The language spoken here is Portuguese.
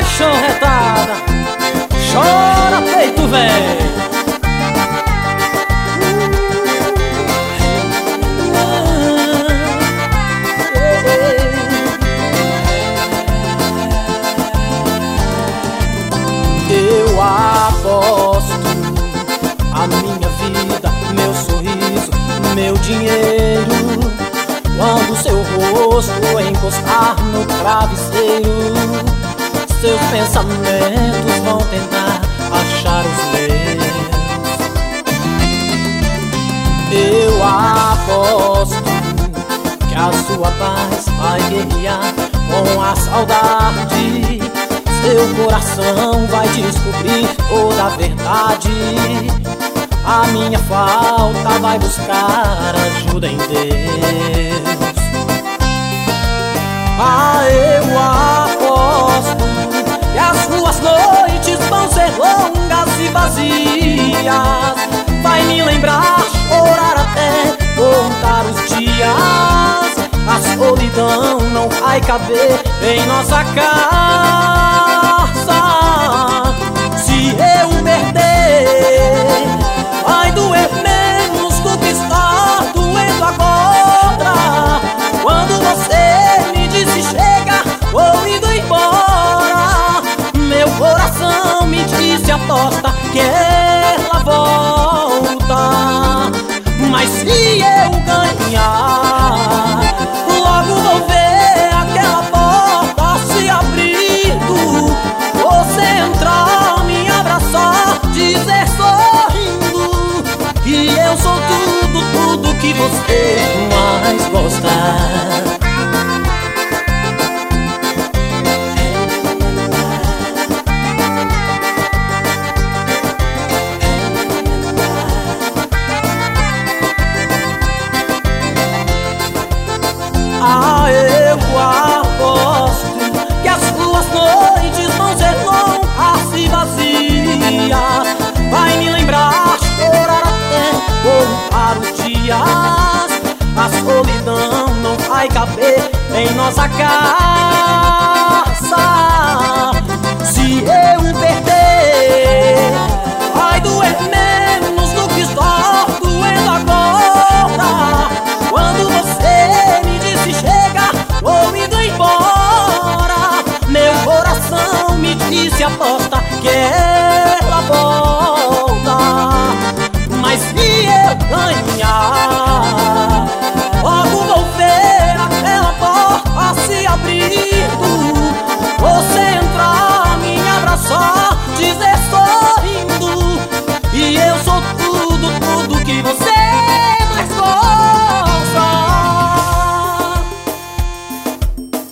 paixão retada, chora peito velho. Eu aposto a minha vida, meu sorriso, meu dinheiro, quando seu rosto encostar no travesseiro, seus pensamentos vão tentar achar os meus. Eu aposto que a sua paz vai guerrear com a saudade. Seu coração vai descobrir toda a verdade. A minha falta vai buscar ajuda em Deus. Eu aposto que as suas noites vão ser longas e vazias. Vai me lembrar, chorar até contar os dias. A solidão não vai caber em nossa casa. Se eu perder, vai doer menos do que está doendo agora. Quando você me disse chega, vou indo embora, meu coração me disse aposta que ela volta. Mas se eu ganhar, logo vou ver aquela porta se abrindo, você entrar, me abraçar, dizer sorrindo que eu sou tudo, tudo que você mais gosta. Eu aposto que as suas noites vão ser longas e vazias. Vai me lembrar, chorar até contar os dias. A solidão não vai caber em nossa casa.